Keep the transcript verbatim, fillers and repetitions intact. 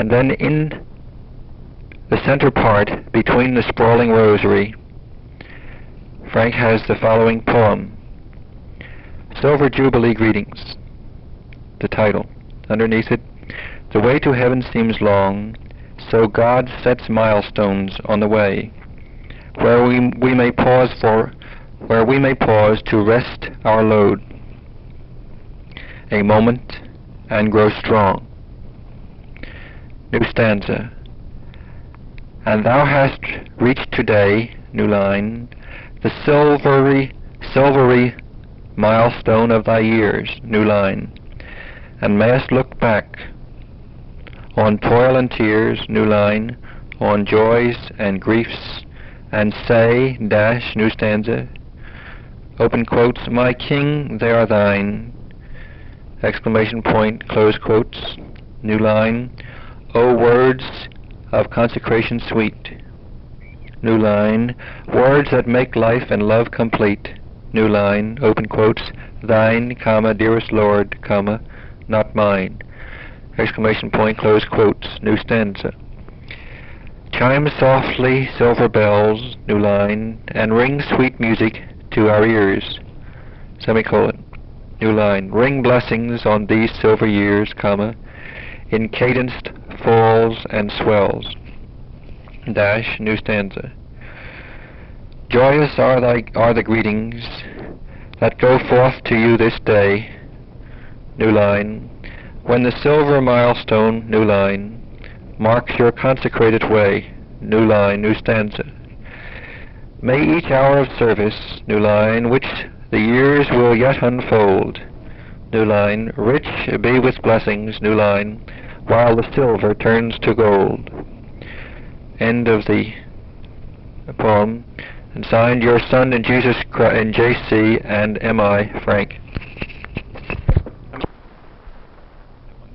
And then in the center part, between the sprawling rosary, Frank has the following poem, Silver Jubilee Greetings, the title. Underneath it, the way to heaven seems long, so God sets milestones on the way, where we, we may pause for, where we may pause to rest our load, a moment, and grow strong. New stanza. And thou hast reached today, new line, the silvery, silvery milestone of thy years, new line, and mayest look back on toil and tears, new line, on joys and griefs, and say, dash, new stanza, open quotes, my King, they are thine, exclamation point, close quotes, new line, O words of consecration sweet, new line, words that make life and love complete, new line, open quotes, thine, comma, dearest Lord, comma, not mine, exclamation point, close quotes, new stanza. Chime softly silver bells, new line, and ring sweet music to our ears, semicolon, new line, ring blessings on these silver years, comma, in cadenced falls and swells, dash, new stanza. Joyous are thy are the greetings that go forth to you this day, new line, when the silver milestone, new line, marks your consecrated way, new line, new stanza. May each hour of service, new line, which the years will yet unfold, new line, rich be with blessings, new line, while the silver turns to gold. End of the poem. And signed, your son in Jesus Christ, in J C and M I Frank.